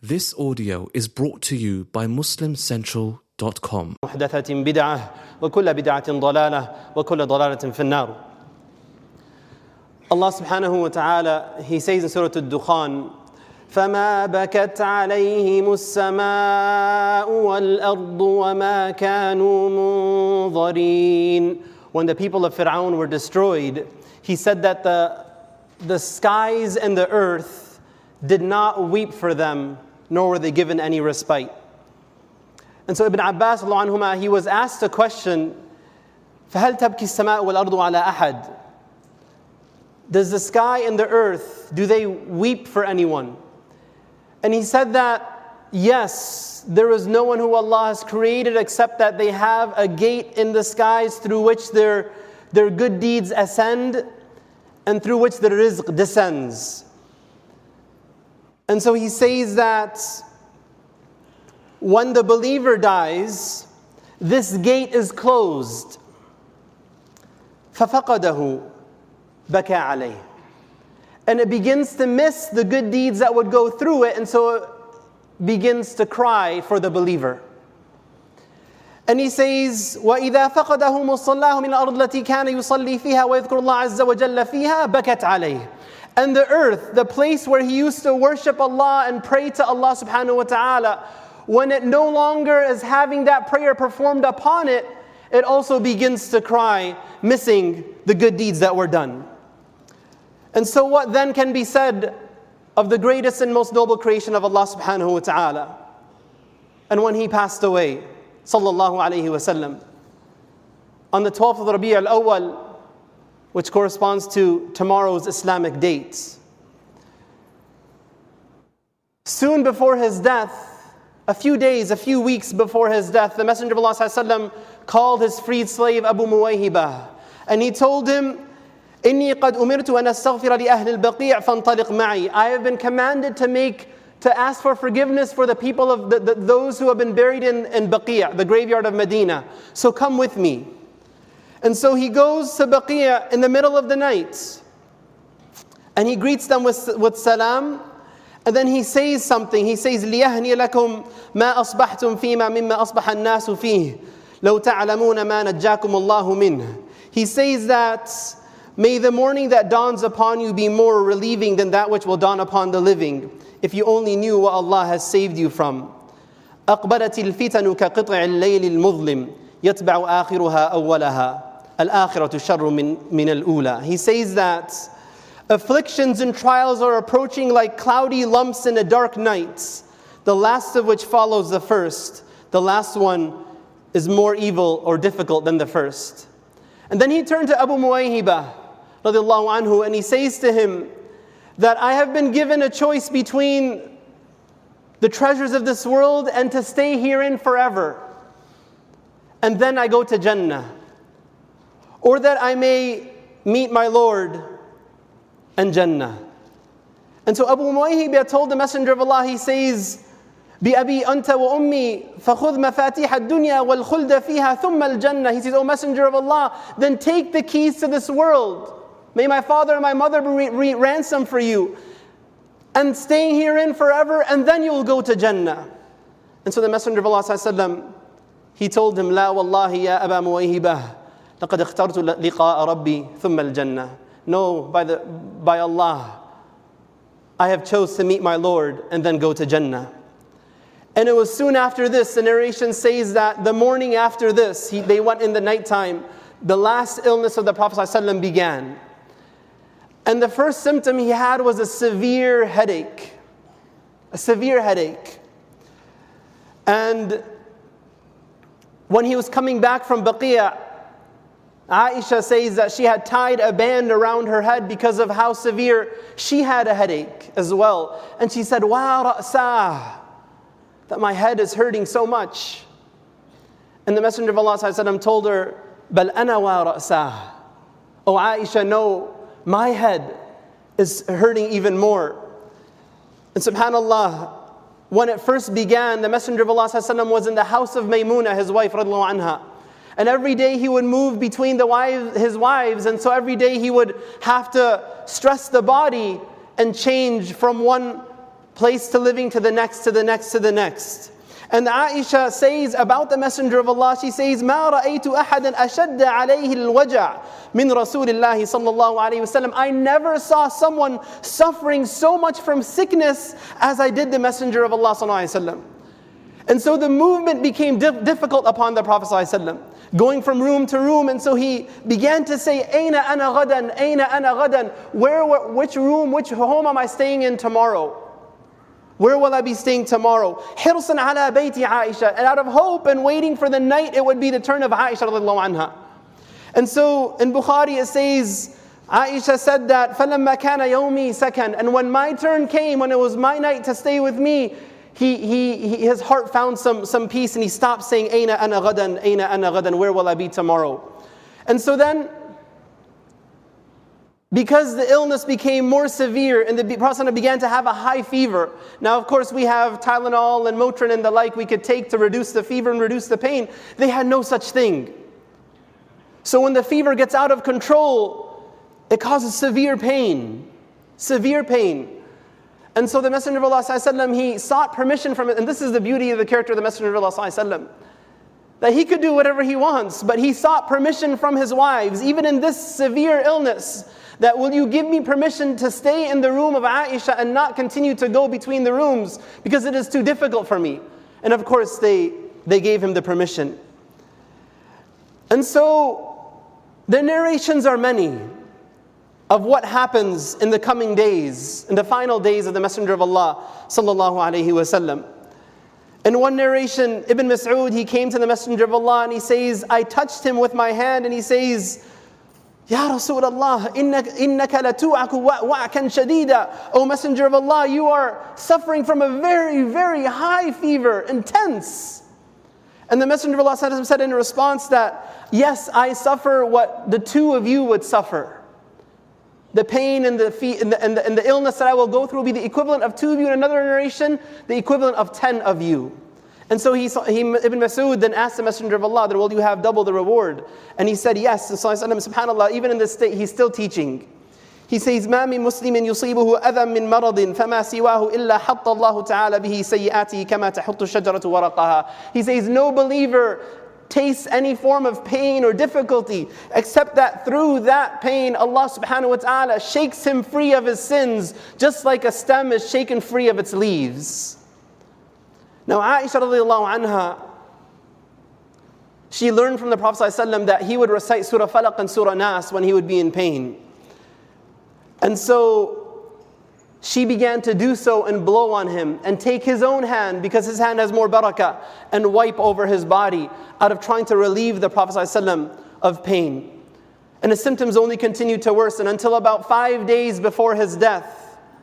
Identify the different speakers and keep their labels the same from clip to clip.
Speaker 1: This audio is brought to you by MuslimCentral.com.
Speaker 2: محدثة بدعة وكل بدعة ضلالة وكل ضلالة في النار. Allah subhanahu wa ta'ala, He says in Surah Al-Dukhan, فَمَا بَكَتْ عَلَيْهِمُ السَّمَاءُ وَالْأَرْضُ وَمَا كَانُوا مُنظَرِينَ. When the people of Fir'aun were destroyed, he said that the skies and the earth did not weep for them, nor were they given any respite. And so Ibn Abbas, anhuma, he was asked a question, فَهَلْ تَبْكِ السَّمَاءُ وَالْأَرْضُ عَلَى أَحَدٍ? Does the sky and the earth, do they weep for anyone? And he said that, yes, there is no one who Allah has created except that they have a gate in the skies through which their good deeds ascend and through which their rizq descends. And so he says that when the believer dies, this gate is closed. فَفَقَدَهُ بَكَى عَلَيْهِ. And it begins to miss the good deeds that would go through it, and so it begins to cry for the believer. And he says, وَإِذَا فَقَدَهُ مُصَلَّاهُ مِنَ الْأَرْضِ الَّتِي كَانَ يُصَلِّي فِيهَا وَيَذْكُرُ اللَّهَ عَزَّ وَجَلَّ فِيهَا بَكَتْ عَلَيْهِ. And the earth, the place where he used to worship Allah and pray to Allah subhanahu wa ta'ala, when it no longer is having that prayer performed upon it, it also begins to cry, missing the good deeds that were done. And so what then can be said of the greatest and most noble creation of Allah subhanahu wa ta'ala? And when he passed away, sallallahu alayhi wa sallam, on the 12th of Rabi' al-Awwal, which corresponds to tomorrow's Islamic dates. Soon before his death, a few weeks before his death, the Messenger of Allah ﷺ called his freed slave Abu Muwayhibah, and he told him, إِنِّي قَدْ أُمِرْتُ أَنْ أَسْتَغْفِرَ لِأَهْلِ الْبَقِيعِ فَانْطَلِقْ مَعِي. I have been commanded to ask for forgiveness for the people of those who have been buried in Baqi', the graveyard of Medina. So come with me. And so he goes to Baqi' in the middle of the night, and he greets them with salam, and then he says something. He says, لِيَهْنِيَ لَكُمْ مَا أَصْبَحْتُمْ فِيمَا مِمَّا أَصْبَحَ النَّاسُ فِيهِ لَوْ تَعْلَمُونَ مَا نَجَّاكُمُ اللَّهُ مِنْهِ. He says that, may the morning that dawns upon you be more relieving than that which will dawn upon the living, if you only knew what Allah has saved you from. أَقْبَلَتِ الْفِتَنُ كَقِطْعِ اللَّيْلِ الْمُظْلِمِ يَتْبَعُ آخِرُهَا أَوَّلَهَا الْآخِرَةُ شَرٌّ مِنَ الْأُولَى. He says that afflictions and trials are approaching like cloudy lumps in a dark night, the last of which follows the first. The last one is more evil or difficult than the first. And then he turned to Abu Muwayhibah radiallahu anhu, and he says to him that I have been given a choice between the treasures of this world and to stay herein forever, and then I go to Jannah, or that I may meet my Lord and Jannah. And so Abu Muwayhibah told the Messenger of Allah, he says, بِأَبِي أَنْتَ وَأُمِّي فَخُذْ مَفَاتِيحَ الدُّنْيَا وَالْخُلْدَ فِيهَا ثُمَّ الْجَنَّةِ. He says, O Messenger of Allah, then take the keys to this world. May my father and my mother be ransom for you, and staying herein forever, and then you will go to Jannah. And so the Messenger of Allah ﷺ, he told him, لَا وَاللَّهِ يَا أَبَا مُوَيْهِبَةِ لَقَدْ اخْتَرْتُ لِقَاءَ رَبِّي ثُمَّ الْجَنَّةِ. No, by Allah, I have chose to meet my Lord and then go to Jannah. And it was soon after this, the narration says that the morning after this, they went in the nighttime, the last illness of the Prophet ﷺ began. And the first symptom he had was a severe headache. A severe headache. And when he was coming back from Baqi', Aisha says that she had tied a band around her head because of how severe she had a headache as well. And she said, "Wa ra'sah," that my head is hurting so much. And the Messenger of Allah ﷺ told her, "Bal ana wa ra'sah." Oh Aisha, no, my head is hurting even more. And subhanallah, when it first began, the Messenger of Allah ﷺ was in the house of Maymunah, his wife, radiallahu anha. And every day he would move between his wives, and so every day he would have to stress the body and change from one place to living to the next, to the next, to the next. And Aisha says about the Messenger of Allah, she says, مَا رَأَيْتُ أَحَدًا أَشَدَّ عَلَيْهِ الْوَجَعِ مِنْ رَسُولِ اللَّهِ صَلَّى اللَّهُ عَلَيْهِ وَسَلَّمَ. I never saw someone suffering so much from sickness as I did the Messenger of Allah sallallahu alaihi wasallam. And so the movement became difficult upon the Prophet sallallahu alaihi wasallam, going from room to room. And so he began to say, أَيْنَ أَنَا غَدًا أَيْنَ أَنَا غَدًا. Which room, which home am I staying in tomorrow? Where will I be staying tomorrow? حِرْصًا عَلَى بَيْتِ عَائِشَةَ. And out of hope and waiting for the night, it would be the turn of Aisha radiallahu anha. And so in Bukhari it says, Aisha said that, فَلَمَّا كَانَ يَوْمِي سَكَنْ. And when my turn came, when it was my night to stay with me, his heart found some peace, and he stopped saying, أَيْنَ أَنَا غَدًا أَيْنَ أَنَا غَدًا. Where will I be tomorrow? And so then, because the illness became more severe and the Prophet began to have a high fever. Now, of course, we have Tylenol and Motrin and the like we could take to reduce the fever and reduce the pain. They had no such thing. So when the fever gets out of control, it causes severe pain. Severe pain. And so the Messenger of Allah ﷺ, he sought permission from it. And this is the beauty of the character of the Messenger of Allah ﷺ, that he could do whatever he wants, but he sought permission from his wives, even in this severe illness, that will you give me permission to stay in the room of Aisha and not continue to go between the rooms because it is too difficult for me. And of course they gave him the permission. And so the narrations are many of what happens in the coming days, in the final days of the Messenger of Allah sallallahu alaihi wasallam. In one narration, Ibn Mas'ud, he came to the Messenger of Allah and he says, I touched him with my hand, and he says, Ya Rasulullah, innaka latu'aku wa'kan shadida. O Messenger of Allah, you are suffering from a very, very high fever, intense. And the Messenger of Allah said in response that, yes, I suffer what the two of you would suffer. The pain and the illness that I will go through will be the equivalent of 2 of you. In another narration, the equivalent of 10 of you. And so Ibn Mas'ud then asked the Messenger of Allah, that will you have double the reward? And he said yes. And so subhanAllah, even in this state, he's still teaching. He says, مَا مِن مُسْلِمٍ يُصِيبُهُ أَذًى مِّن مَرَضٍ فَمَا سِوَاهُ إِلَّا حَطَّ اللَّهُ تَعَالَى بِهِ سَيِّئَاتِهِ كَمَا تَحُطُّ الشَّجَرَةُ وَرَقَهَا. He says, no believer tastes any form of pain or difficulty, except that through that pain, Allah subhanahu wa ta'ala shakes him free of his sins, just like a stem is shaken free of its leaves. Now Aisha radiallahu anha, she learned from the Prophet ﷺ that he would recite Surah Falaq and Surah Nas when he would be in pain. And so she began to do so and blow on him and take his own hand, because his hand has more barakah, and wipe over his body out of trying to relieve the Prophet ﷺ of pain. And his symptoms only continued to worsen until about 5 days before his death.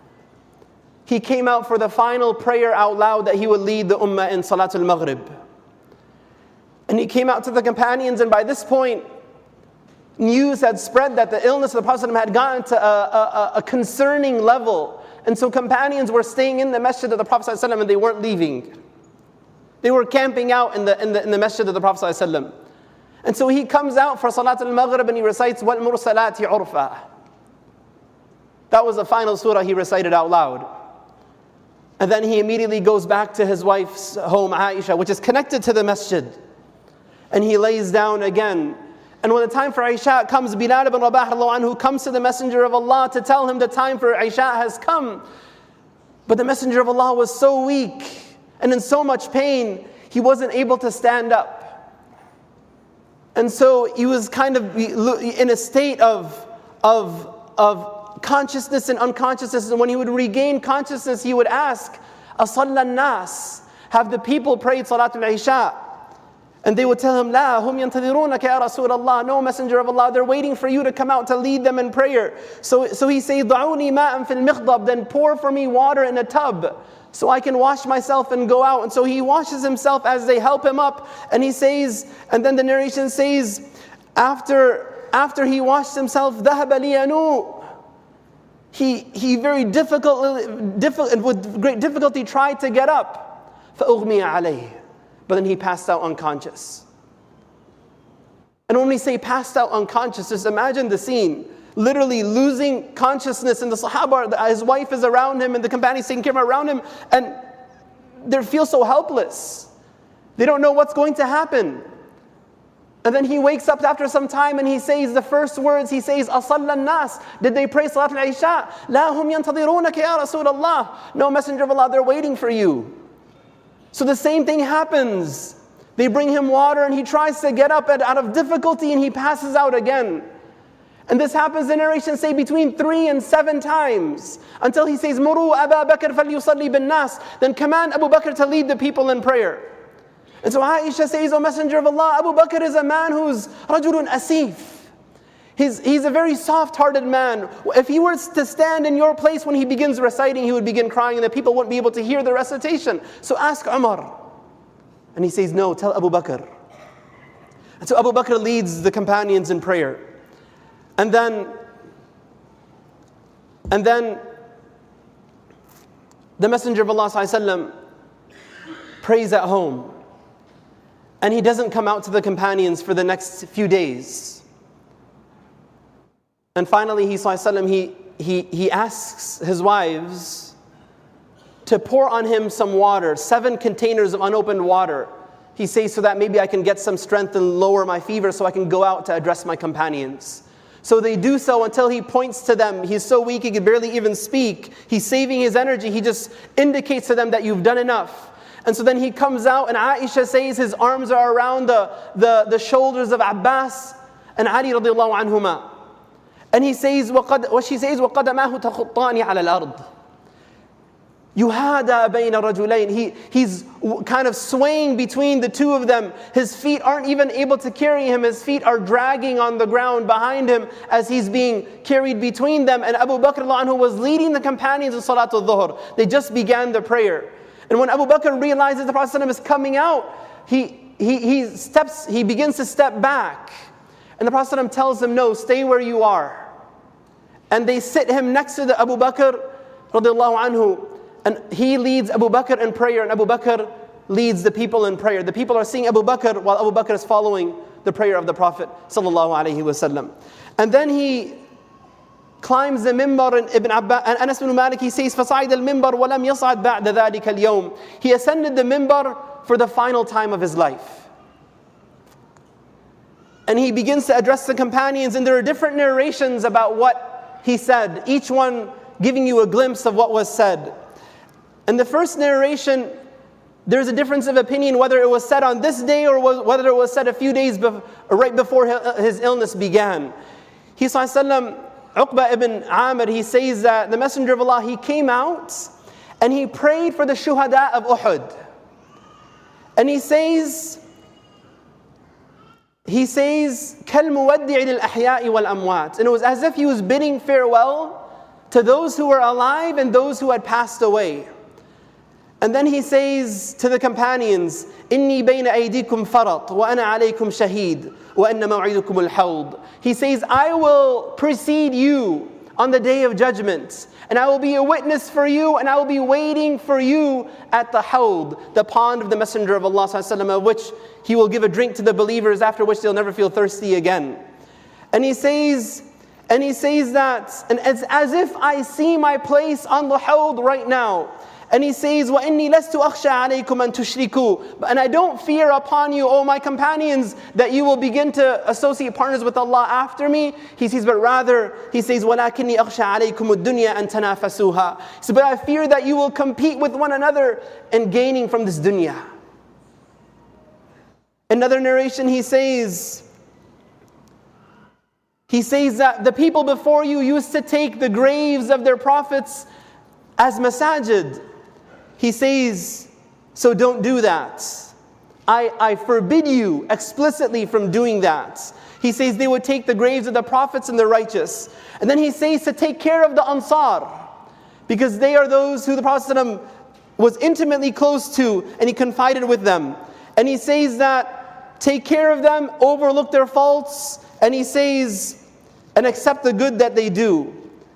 Speaker 2: He came out for the final prayer out loud that he would lead the ummah in Salatul Maghrib. And he came out to the companions, and by this point, news had spread that the illness of the Prophet had gotten to a concerning level. And so companions were staying in the masjid of the Prophet ﷺ, and they weren't leaving. They were camping out in the masjid of the Prophet ﷺ. And so he comes out for Salatul Maghrib and he recites وَالْمُرْسَلَاتِ عُرْفًا. That was the final surah he recited out loud. And then he immediately goes back to his wife's home, Aisha, which is connected to the masjid. And he lays down again. And when the time for Isha comes, Bilal ibn Rabah who comes to the Messenger of Allah to tell him the time for Isha has come. But the Messenger of Allah was so weak and in so much pain, he wasn't able to stand up. And so he was kind of in a state of consciousness and unconsciousness. And when he would regain consciousness, he would ask, Asalla nas, have the people prayed Salatul Isha? And they would tell him, La, hum yantadirunaka ya Rasulullah. No, Messenger of Allah, they're waiting for you to come out to lead them in prayer. So he says, Da'uni ma'an fil mikhdab, then pour for me water in a tub, so I can wash myself and go out. And so he washes himself as they help him up. And he says, and then the narration says, after he washed himself, ذهب لينوء. He very with great difficulty tried to get up. فَأُغْمِيَ عَلَيْهِ. But then he passed out unconscious. And when we say passed out unconscious, just imagine the scene. literally losing consciousness, and the Sahaba, his wife is around him and the companions taking care of him around him, and they feel so helpless. They don't know what's going to happen. And then he wakes up after some time and he says the first words, he says, أَصَلَّ النَّاسِ Did they pray Salat al-Isha? لَا هُمْ يَنْتَظِرُونَكَ يَا رَسُولَ اللَّهِ No, Messenger of Allah, they're waiting for you. So the same thing happens. They bring him water and he tries to get up out of difficulty and he passes out again. And this happens in narration, say between 3 and 7 times, until he says, مُرُوا أَبَا بَكْرَ فَلْيُصَلِّ بِالنَّاسِ Then command Abu Bakr to lead the people in prayer. And so Aisha says, O Messenger of Allah, Abu Bakr is a man who's رَجُلٌ أَسِيف. He's a very soft-hearted man. If he were to stand in your place when he begins reciting, he would begin crying and the people wouldn't be able to hear the recitation. So ask Umar. And he says, no, tell Abu Bakr. And so Abu Bakr leads the companions in prayer. And then the Messenger of Allah ﷺ prays at home. And he doesn't come out to the companions for the next few days. And finally, he asks his wives to pour on him some water, 7 containers of unopened water. He says, so that maybe I can get some strength and lower my fever so I can go out to address my companions. So they do so until he points to them. He's so weak he can barely even speak. He's saving his energy. He just indicates to them that you've done enough. And so then he comes out, and Aisha says his arms are around the shoulders of Abbas and Ali radiallahu anhuma. And he says, what she says, وَقَدَمَاهُ تَخُطَّانِ عَلَى الْأَرْضِ يُهَادَى بَيْنَ رَجُلَيْنِ He's kind of swaying between the two of them. His feet aren't even able to carry him. His feet are dragging on the ground behind him as he's being carried between them. And Abu Bakr anhu was leading the companions in Salatul Dhuhr. They just began the prayer. And when Abu Bakr realizes the Prophet ﷺ is coming out, he begins to step back. And the Prophet ﷺ tells him, no, stay where you are. And they sit him next to the Abu Bakr radiallahu anhu. And he leads Abu Bakr in prayer, and Abu Bakr leads the people in prayer. The people are seeing Abu Bakr while Abu Bakr is following the prayer of the Prophet sallallahu alaihi wasallam. And then he climbs the mimbar, and Anas bin Malik, he says, فَصَعِدَ الْمِمْبَرْ وَلَمْ يَصْعَدْ بَعْدَ ذَلِكَ الْيَوْمِ He ascended the mimbar for the final time of his life. And he begins to address the companions, and there are different narrations about what he said, each one giving you a glimpse of what was said. And the first narration, there's a difference of opinion whether it was said on this day or whether it was said a few days right before his illness began. He sallallahu Uqba ibn Amir, he says that the Messenger of Allah, he came out and he prayed for the shuhada of Uhud. And he says, كَالْمُوَدِّعِ لِلْأَحْيَاءِ وَالْأَمْوَاتِ And it was as if he was bidding farewell to those who were alive and those who had passed away. And then he says to the companions, إِنِّي بَيْنَ أَيْدِيكُمْ فَرَطْ وَأَنَا عَلَيْكُمْ شَهِيدٌ وَأَنَّ مَوْعِدُكُمُ الْحَوْضِ He says, I will precede you on the day of judgment, and I will be a witness for you, and I will be waiting for you at the hawd, the pond of the Messenger of Allah ﷺ, of which he will give a drink to the believers, after which they'll never feel thirsty again. And he says that, and it's as if I see my place on the hawd right now. And he says, وَإِنِّي لَسْتُ أَخْشَى عَلَيْكُمْ أَن تُشْرِكُوا And I don't fear upon you, O my companions, that you will begin to associate partners with Allah after me. He says, but rather, he says, وَلَكِنِّي أَخْشَى عَلَيْكُمُ الدُّنْيَا أَن تَنَافَسُوهَا He says, but I fear that you will compete with one another in gaining from this dunya. Another narration, he says that the people before you used to take the graves of their prophets as masajid. He says, so don't do that. I forbid you explicitly from doing that. He says they would take the graves of the prophets and the righteous. And then he says to take care of the Ansar, because they are those who the Prophet ﷺ was intimately close to, and he confided with them. And he says that take care of them, overlook their faults, and he says, and accept the good that they do.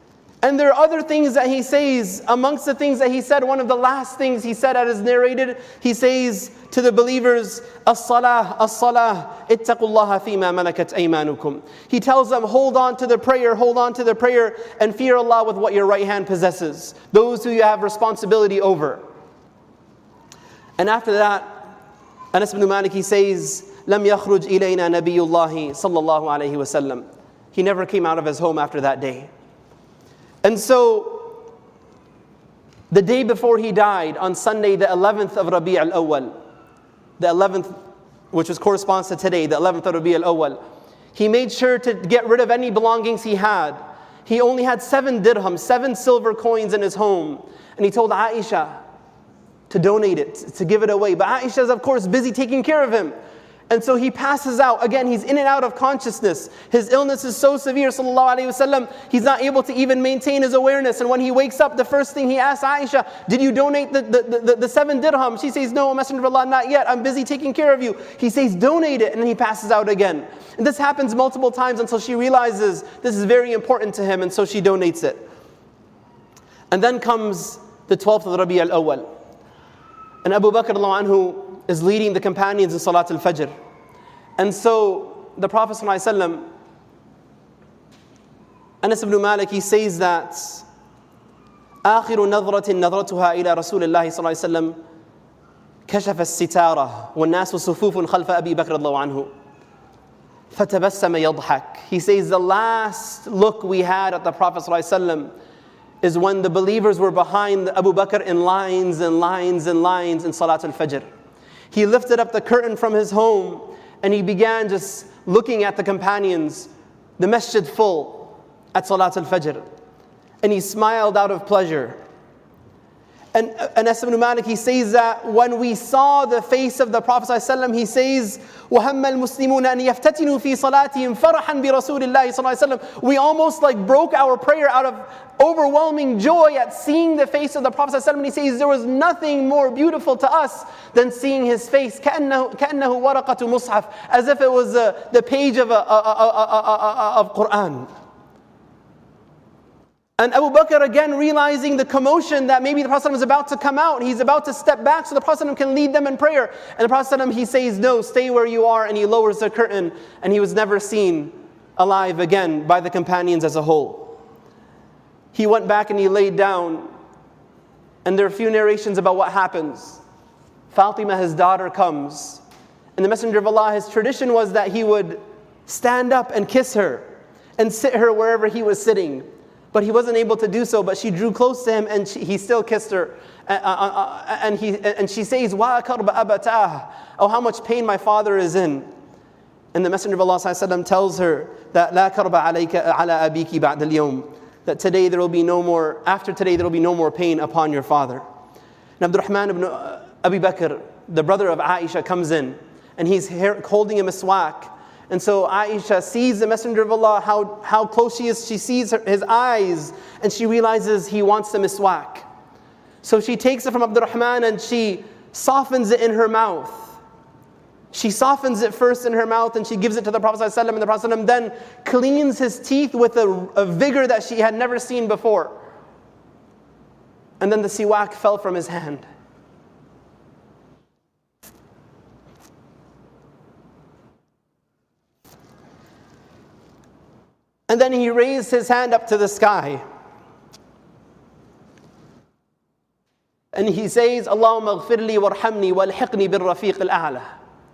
Speaker 2: And there are other things that he says. Amongst the things that he said, one of the last things he said as narrated, he says to the believers, As-salah, as-salah, ittaqullaha fima malakat aymanukum. He tells them, hold on to the prayer, and fear Allah with what your right hand possesses. Those who you have responsibility over. And after that, Anas ibn Malik, he says, Lam yakhruj ilayna nabiyullahi sallallahu alayhi wa sallam. He never came out of his home after that day. And so, the day before he died, on Sunday, the 11th of Rabi' al-Awwal, the 11th, which corresponds to today, the 11th of Rabi' al-Awwal, he made sure to get rid of any belongings he had. He only had 7 dirhams, 7 silver coins in his home. And he told Aisha to donate it, to give it away. But Aisha is, of course, busy taking care of him. And so he passes out. Again, he's in and out of consciousness. His illness is so severe, sallallahu alayhi wasallam, he's not able to even maintain his awareness. And when he wakes up, the first thing he asks Aisha, did you donate the 7 dirham? She says, no, Messenger of Allah, not yet. I'm busy taking care of you. He says, donate it. And then he passes out again. And this happens multiple times until she realizes this is very important to him. And so she donates it. And then comes the 12th of Rabi' al-Awwal. And Abu Bakr anhu is leading the companions in Salat al-Fajr. And so the Prophet ﷺ, Anas ibn Malik, he says that آخر نظرة نظرتها إلى رسول الله صلى الله عليه وسلم كشف الستارة والناس صفوف خلف أبي بكر رضي الله عنه فتبسم يضحك. He says the last look we had at the Prophet ﷺ is when the believers were behind Abu Bakr in lines and lines and lines in Salat al-Fajr. He lifted up the curtain from his home and he began just looking at the companions, the masjid full at Salat al-Fajr. And he smiled out of pleasure. And Anas ibn Malik, he says that when we saw the face of the Prophet ﷺ, he says, وَهَمَّ الْمُسْلِمُونَ أَنْ يَفْتَتِنُوا فِي صَلَاتِهِمْ فَرَحًا بِرَسُولِ اللَّهِ صَلَّى اللَّهُ عَلَيْهِ وسلم. We almost broke our prayer out of overwhelming joy at seeing the face of the Prophet ﷺ. And he says there was nothing more beautiful to us than seeing his face, كَأَنَّهُ وَرَقَةُ مُصْحَفٍ, as if it was the page of Quran. And Abu Bakr, again realizing the commotion that maybe the Prophet was about to come out, he's about to step back so the Prophet can lead them in prayer. And the Prophet, he says, no, stay where you are, and he lowers the curtain, and he was never seen alive again by the companions as a whole. He went back and he laid down, and there are a few narrations about what happens. Fatima, his daughter, comes, and the Messenger of Allah, his tradition was that he would stand up and kiss her, and sit her wherever he was sitting. But he wasn't able to do so, but she drew close to him and he still kissed her. And she says, "Wa karba abatah." Oh, how much pain my father is in. And the Messenger of Allah ﷺ tells her that "La karba alayka ala abiki ba'd al-yawm," that today there will be no more, after today there will be no more pain upon your father. And Abdurrahman ibn Abi Bakr, the brother of Aisha, comes in and he's holding a miswak. And so Aisha sees the Messenger of Allah, how close she is. She sees his eyes and she realizes he wants the miswak. So she takes it from Abdurrahman and she softens it in her mouth. She softens it first in her mouth and she gives it to the Prophet ﷺ, and the Prophet ﷺ then cleans his teeth with a vigor that she had never seen before. And then the siwak fell from his hand. And then he raised his hand up to the sky. And he says, Allahumma ghfirli warhamni walhiqni bil-rafiq al-a'la.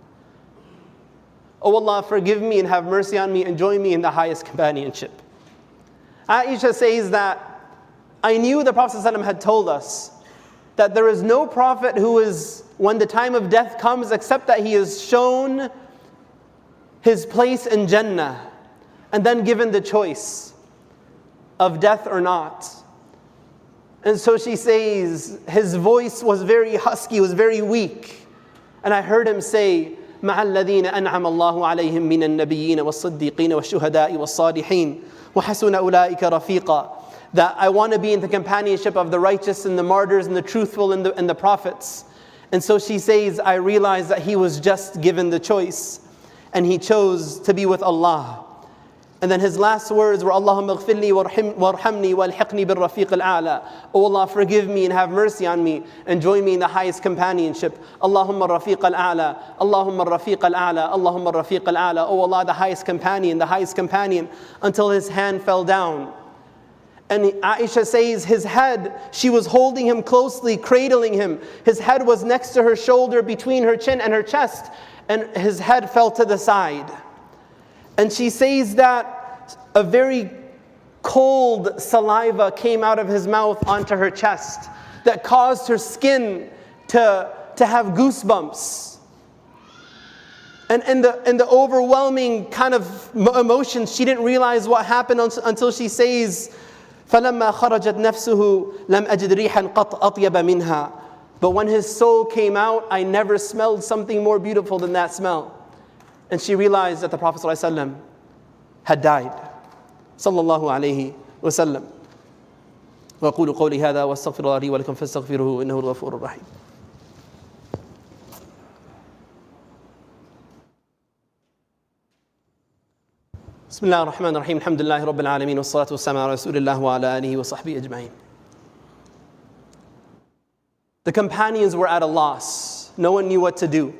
Speaker 2: Oh Allah, forgive me and have mercy on me and join me in the highest companionship. Aisha says that I knew the Prophet ﷺ had told us that there is no prophet who is, when the time of death comes, except that he is shown his place in Jannah and then given the choice of death or not. And so she says, his voice was very husky, was very weak. And I heard him say, مَعَ الَّذِينَ أَنْعَمَ اللَّهُ عَلَيْهِمْ مِنَ النَّبِيِّينَ وَالصِّدِّيقِينَ وَالشُّهَدَاءِ وَالصَّالِحِينَ وَحَسُنَ أُولَٰئِكَ رَفِيقًا. That I want to be in the companionship of the righteous and the martyrs and the truthful and the prophets. And so she says, I realized that he was just given the choice and he chose to be with Allah. And then his last words were, Allahumma ghfirli warhamni walhiqni bil rafiq al-a'la. Oh Allah, forgive me and have mercy on me and join me in the highest companionship. Allahumma rafiq al-a'la, Allahumma rafiq al-a'la, Allahumma rafiq al-a'la. Oh Allah, the highest companion, until his hand fell down. And Aisha says his head, she was holding him closely, cradling him. His head was next to her shoulder, between her chin and her chest, and his head fell to the side. And she says that a very cold saliva came out of his mouth onto her chest that caused her skin to have goosebumps. And in the overwhelming kind of emotions, she didn't realize what happened until she says, فَلَمَّا خَرَجَتْ نَفْسُهُ لَمْ أَجِدْ رِيحًا قَطْ أَطْيَبَ مِنْهَا. But when his soul came out, I never smelled something more beautiful than that smell. And she realized that the Prophet ﷺ had died. Sallallahu alayhi wa sallam. وَأَقُولُ قَوْلِي هَذَا وَأَسْتَغْفِرُ اللَّهَ لِي وَلَكُمْ فَاسْتَغْفِرُوهُ إِنَّهُ الْغَفُورُ الرَّحِيمُ. بسم الله الرحمن الرحيم الحمد لله رب العالمين والصلاة والسلام على رسول الله وعلى آله وصحبه أجمعين. The companions were at a loss. No one knew what to do.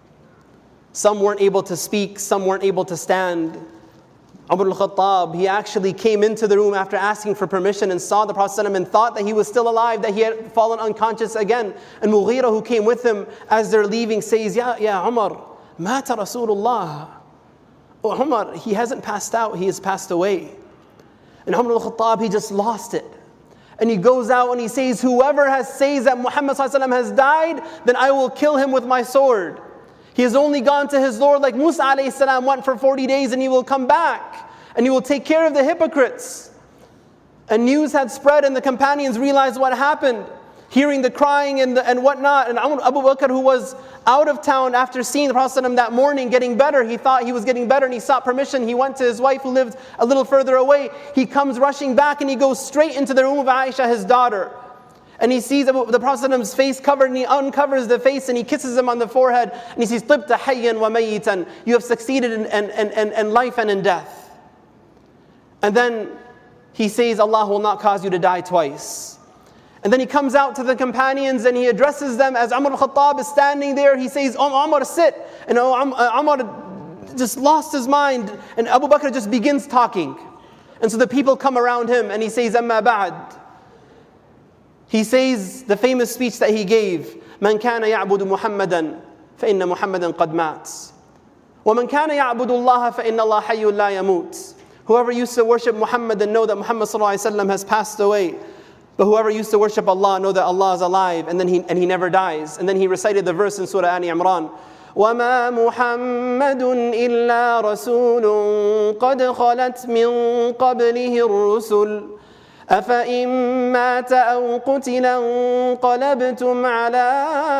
Speaker 2: Some weren't able to speak, some weren't able to stand. Umar al-Khattab, he actually came into the room after asking for permission and saw the Prophet ﷺ and thought that he was still alive, that he had fallen unconscious again. And Mughira, who came with him as they're leaving, says, Ya Umar, mata Rasulullah. Oh Umar, he hasn't passed out, he has passed away. And Umar al-Khattab, he just lost it. And he goes out and he says, whoever says that Muhammad ﷺ has died, then I will kill him with my sword. He has only gone to his Lord like Musa alayhi salam went for 40 days, and he will come back and he will take care of the hypocrites. And news had spread and the companions realized what happened, hearing the crying and whatnot. And Abu Bakr, who was out of town after seeing the Prophet ﷺ that morning getting better, he thought he was getting better and he sought permission. He went to his wife who lived a little further away. He comes rushing back and he goes straight into the room of Aisha, his daughter. And he sees the Prophet ﷺ's face covered, and he uncovers the face and he kisses him on the forehead. And he says, طِبْتَ حَيًّا وَمَيِّتًا. You have succeeded in life and in death. And then he says, Allah will not cause you to die twice. And then he comes out to the companions and he addresses them as Umar al-Khattab is standing there. He says, Umar, sit. And Umar just lost his mind. And Abu Bakr just begins talking. And so the people come around him and he says, أَمَّا بَعْدْ. He says the famous speech that he gave, مَنْ كَانَ يَعْبُدُ مُحَمَّدًا فَإِنَّ مُحَمَّدًا قَدْ مَاتٍ وَمَنْ كَانَ يَعْبُدُ اللَّهَ فَإِنَّ اللَّهَ حَيٌّ لَا يَمُوتُ. Whoever used to worship Muhammad and know that Muhammad ﷺ has passed away. But whoever used to worship Allah, know that Allah is alive, and he never dies. And then he recited the verse in Surah Ali Imran, وَمَا مُحَمَّدٌ إِلَّا رَسُولٌ قَدْ خَلَتْ مِنْ قَبْلِهِ الرُّسُلُ أَفَإِن مَّاتَ أَوْ قُتِلَ انقَلَبْتُمْ عَلَىٰ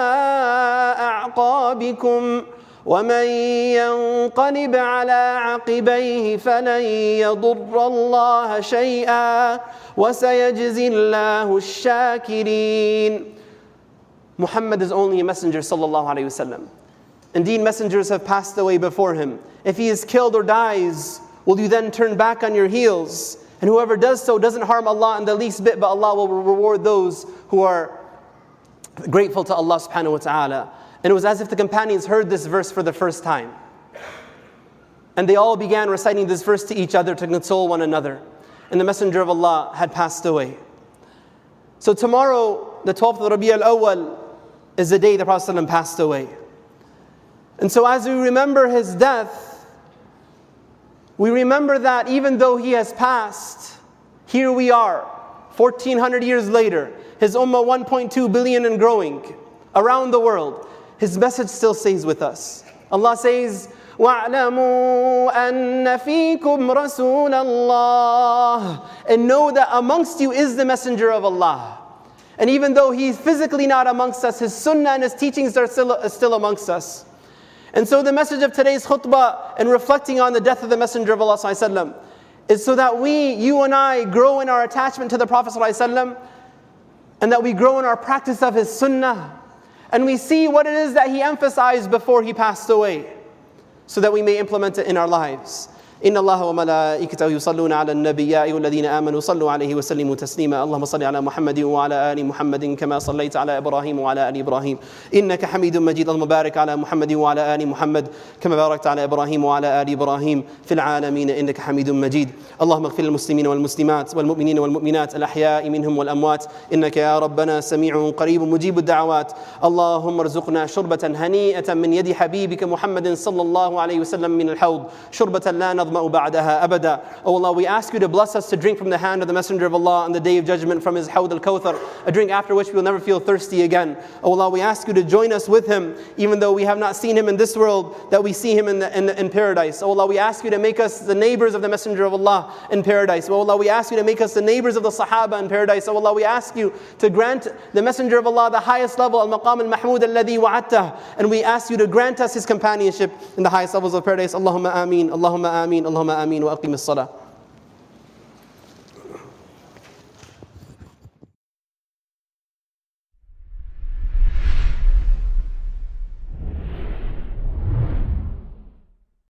Speaker 2: أَعْقَابِكُمْ وَمَن يَنقَلِبْ عَلَىٰ عَقِبَيْهِ فَلَن يَضُرَّ اللَّهَ شَيْئًا وَسَيَجْزِي اللَّهُ الشَّاكِرِينَ. Muhammad is only a messenger, sallallahu alayhi wasallam. Indeed, messengers have passed away before him. If he is killed or dies, will you then turn back on your heels? And whoever does so doesn't harm Allah in the least bit, but Allah will reward those who are grateful to Allah subhanahu wa ta'ala. And it was as if the companions heard this verse for the first time. And they all began reciting this verse to each other to console one another. And the Messenger of Allah had passed away. So tomorrow, the 12th of Rabi' al-Awwal, is the day the Prophet ﷺ passed away. And so as we remember his death, we remember that even though he has passed, here we are, 1400 years later, his ummah 1.2 billion and growing, around the world. His message still stays with us. Allah says, وَاعْلَمُوا أَنَّ فِيكُمْ رَسُولَ اللَّهِ. And know that amongst you is the Messenger of Allah. And even though he's physically not amongst us, his sunnah and his teachings are still amongst us. And so the message of today's khutbah and reflecting on the death of the Messenger of Allah ﷺ is so that you and I grow in our attachment to the Prophet ﷺ, and that we grow in our practice of his sunnah, and we see what it is that he emphasized before he passed away, so that we may implement it in our lives. إن الله وملائكته يصلون على النبي يا أيها الذين آمنوا صلوا عليه وسلموا تسليما اللهم صل على محمد وعلى آل محمد كما صليت على إبراهيم وعلى آل إبراهيم إنك حميد مجيد اللهم بارك على محمد وعلى آل محمد كما باركت على إبراهيم وعلى آل إبراهيم في العالمين إنك حميد مجيد اللهم اغفر للمسلمين والمسلمات والمؤمنين والمؤمنات الأحياء منهم والأموات إنك يا ربنا سميع قريب مجيب الدعوات اللهم ارزقنا شربة هنيئة من يد حبيبك محمد صلى الله عليه وسلم من الحوض شربة لا نظمأ بعدها أبدا. Oh Allah, we ask you to bless us to drink from the hand of the Messenger of Allah on the day of judgment from his Hawd al-Kawthar, a drink after which we will never feel thirsty again. Oh Allah, we ask you to join us with him, even though we have not seen him in this world, that we see him in paradise. Oh Allah, we ask you to make us the neighbors of the Messenger of Allah in paradise. Oh Allah, we ask you to make us the neighbors of the Sahaba in paradise. Oh Allah, we ask you to grant the Messenger of Allah the highest level, al-maqam al-mahmud alladhi wa'attah, and we ask you to grant us his companionship in the highest levels of paradise. Allahumma ameen, Allahumma ameen, Allahumma ameen, wa aqim as-salah.